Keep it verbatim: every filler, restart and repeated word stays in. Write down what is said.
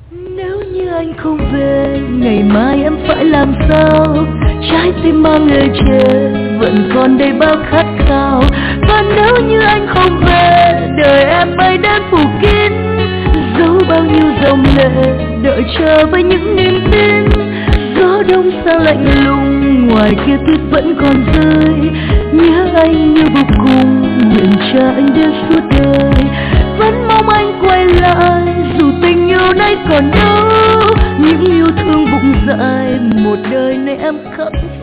Nếu như anh không về, ngày mai em phải làm sao? Trái tim mang lời chê vẫn còn đầy bao khát khao. Và nếu như anh không về, đời em bay đến phủ kín, giấu bao nhiêu dòng lệ đợi chờ với những niềm tin. Gió đông sang lạnh lùng, ngoài kia tuyết vẫn còn rơi. Nhớ anh như vô cùng, nguyện chờ anh đến suốt đời. Vẫn mong anh quay lại, dù tình yêu nay còn đâu. Những yêu thương bụng dạ một đời này em khắc